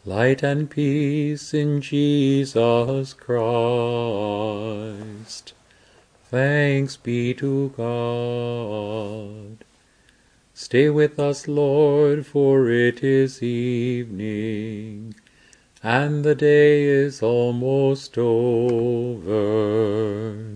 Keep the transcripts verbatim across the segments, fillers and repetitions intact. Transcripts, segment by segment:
light and peace in Jesus Christ. Thanks be to God. Stay with us, Lord, for it is evening, and the day is almost over.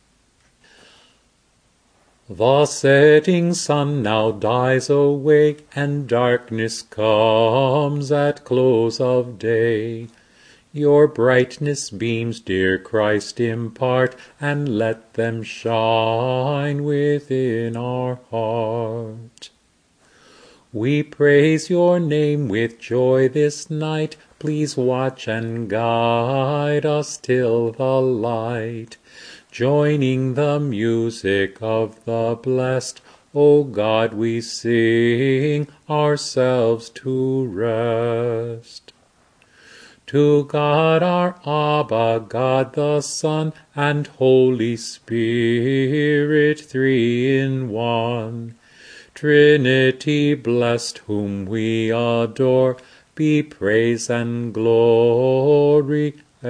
The setting sun now dies away, and darkness comes at close of day. Your brightness beams, dear Christ, impart, and let them shine within our heart. We praise your name with joy this night. Please watch and guide us till the light. Joining the music of the blessed, O God, we sing ourselves to rest. To God our Abba, God the Son, and Holy Spirit, three in one. Trinity blessed, whom we adore, be praise and glory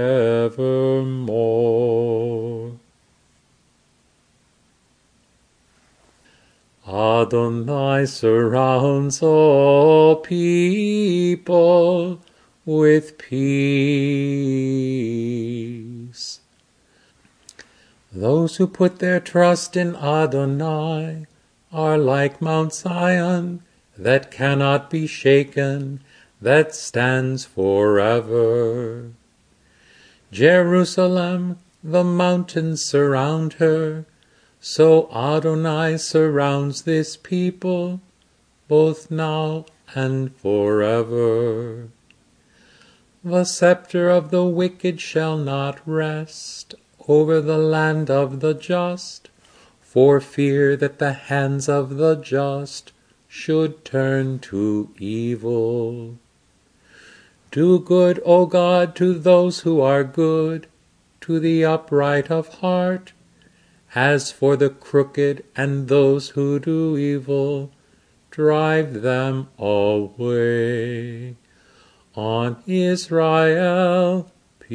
evermore. Adonai surrounds all people with peace. Those who put their trust in Adonai are like Mount Zion, that cannot be shaken, that stands forever. Jerusalem, the mountains surround her, so Adonai surrounds this people, both now and forever. The scepter of the wicked shall not rest over the land of the just, for fear that the hands of the just should turn to evil. Do good, O God, to those who are good, to the upright of heart. As for the crooked and those who do evil, drive them away. On Israel,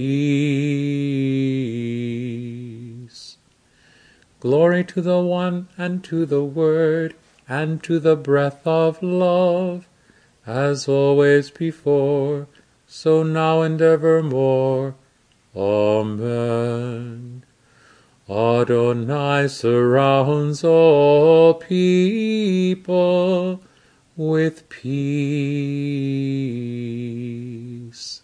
peace. Glory to the One, and to the Word, and to the breath of love, as always before, so now and evermore. Amen. Adonai surrounds all people with peace.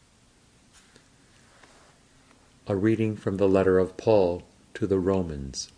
A reading from the letter of Paul to the Romans.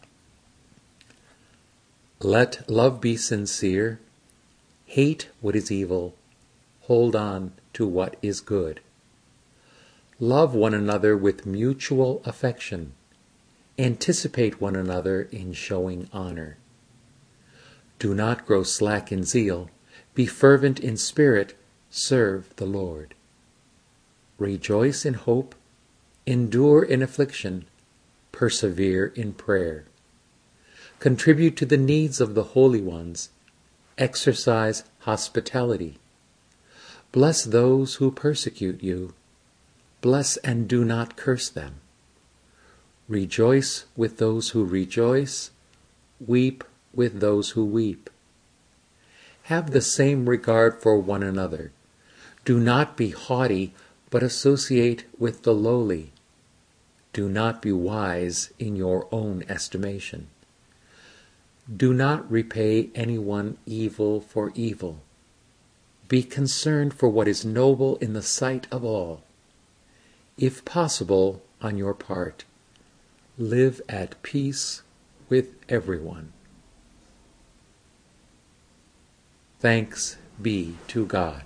Let love be sincere. Hate what is evil. Hold on to what is good. Love one another with mutual affection. Anticipate one another in showing honor. Do not grow slack in zeal. Be fervent in spirit. Serve the Lord. Rejoice in hope. Endure in affliction. Persevere in prayer. Contribute to the needs of the holy ones. Exercise hospitality. Bless those who persecute you. Bless and do not curse them. Rejoice with those who rejoice. Weep with those who weep. Have the same regard for one another. Do not be haughty, but associate with the lowly. Do not be wise in your own estimation. Do not repay anyone evil for evil. Be concerned for what is noble in the sight of all. If possible, on your part, live at peace with everyone. Thanks be to God.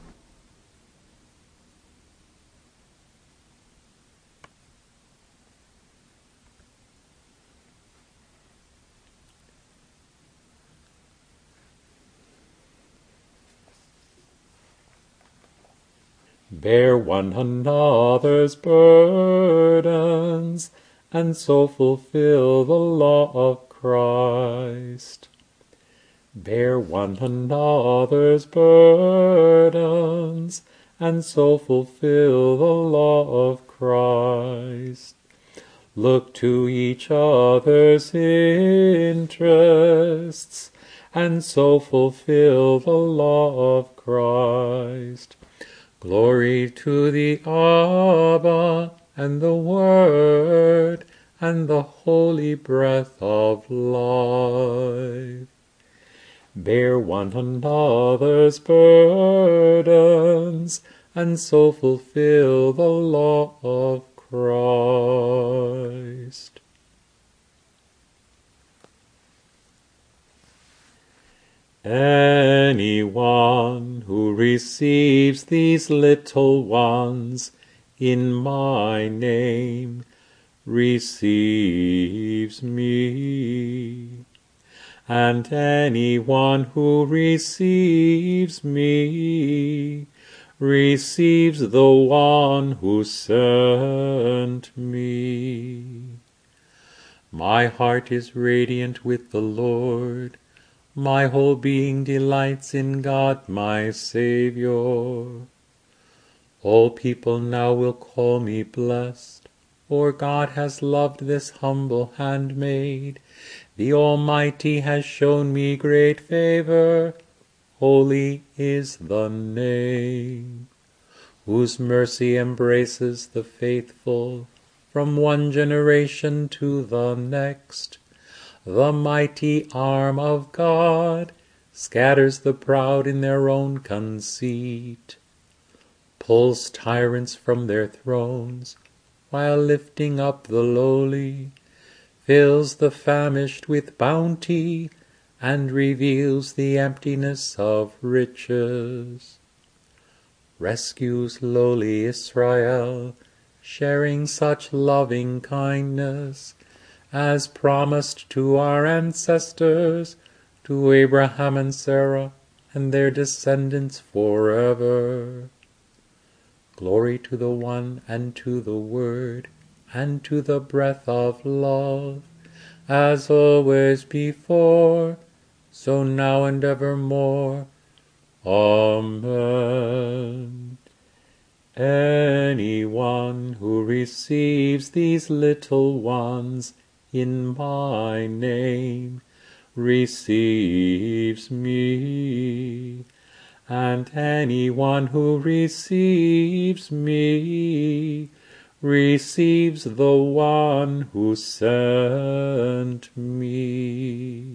Bear one another's burdens, and so fulfill the law of Christ. Bear one another's burdens, and so fulfill the law of Christ. Look to each other's interests, and so fulfill the law of Christ. Glory to the Abba, and the Word, and the holy breath of life. Bear one another's burdens, and so fulfill the law of Christ. Anyone who receives these little ones in my name receives me, and anyone who receives me receives the one who sent me. My heart is radiant with the Lord. My whole being delights in God my Saviour. All people now will call me blessed, for God has loved this humble handmaid. The Almighty has shown me great favor. Holy is the name, whose mercy embraces the faithful from one generation to the next. The mighty arm of God scatters the proud in their own conceit, pulls tyrants from their thrones, while lifting up the lowly, fills the famished with bounty, and reveals the emptiness of riches. Rescues lowly Israel, sharing such loving kindness as promised to our ancestors, to Abraham and Sarah and their descendants forever. Glory to the One, and to the Word, and to the breath of love, as always before, so now and evermore. Amen. Anyone who receives these little ones in my name receives me, and anyone who receives me receives the one who sent me.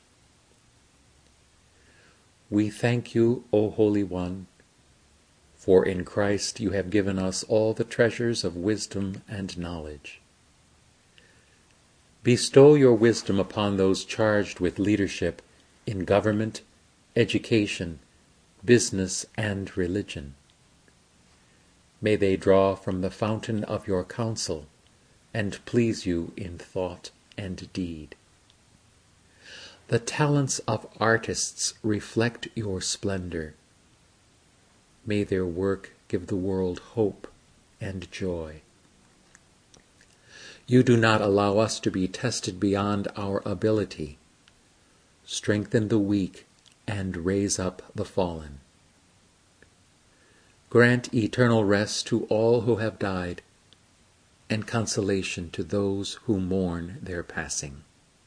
We thank you, O Holy One, for in Christ you have given us all the treasures of wisdom and knowledge. Bestow your wisdom upon those charged with leadership in government, education, business, and religion. May they draw from the fountain of your counsel and please you in thought and deed. The talents of artists reflect your splendor. May their work give the world hope and joy. You do not allow us to be tested beyond our ability. Strengthen the weak and raise up the fallen. Grant eternal rest to all who have died, and consolation to those who mourn their passing.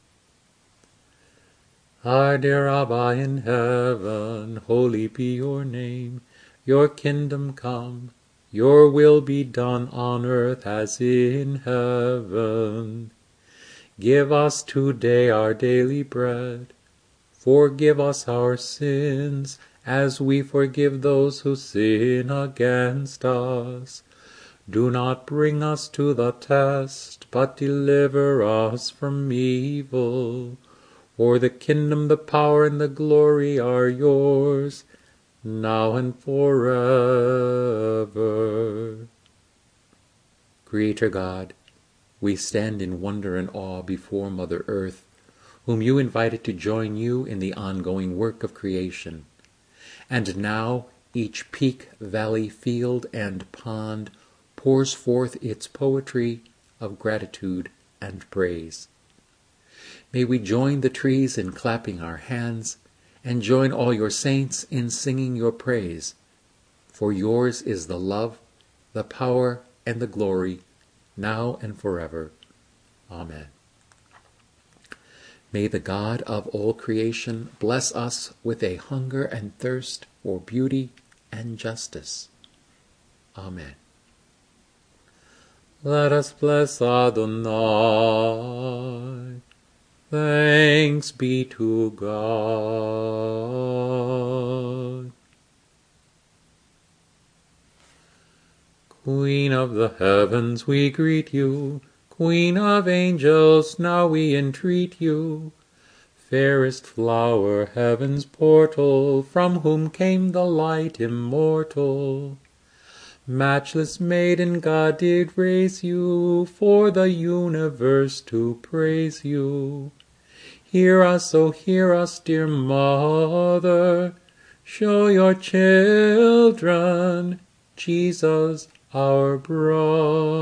Our dear Abba in heaven, holy be your name. Your kingdom come. Your will be done on earth as in heaven. Give us today our daily bread. Forgive us our sins, as we forgive those who sin against us. Do not bring us to the test, but deliver us from evil. For the kingdom, the power, and the glory are yours, now and forever. Creator God, we stand in wonder and awe before Mother Earth, whom you invited to join you in the ongoing work of creation. And now each peak, valley, field, and pond pours forth its poetry of gratitude and praise. May we join the trees in clapping our hands, and join all your saints in singing your praise. For yours is the love, the power, and the glory, now and forever. Amen. May the God of all creation bless us with a hunger and thirst for beauty and justice. Amen. Let us bless Adonai. Thanks be to God. Queen of the heavens, we greet you. Queen of angels, now we entreat you. Fairest flower, heaven's portal, from whom came the light immortal. Matchless maiden, God did raise you, for the universe to praise you. Hear us, oh hear us, dear mother, show your children Jesus our brother.